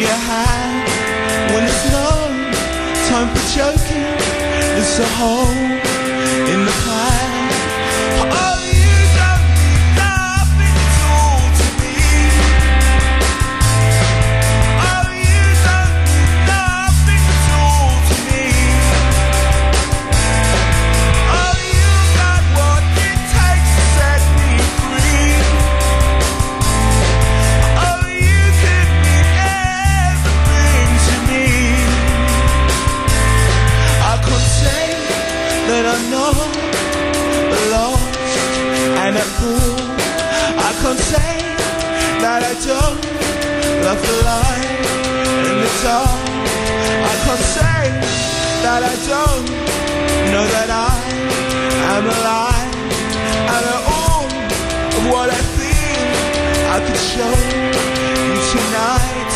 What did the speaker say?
a hand when there's no time for joking. There's a hole in the plan. Oh, you don't mean nothing at all to me. Oh, you don't mean nothing at all to me. Oh, you got what it takes to set me free. Oh, you could mean everything to me. I can't say that I'm not lost and a fool. I can't say that I don't love the light in the dark. I can't say that I don't know that I am alive. And all of what I feel I could show you tonight.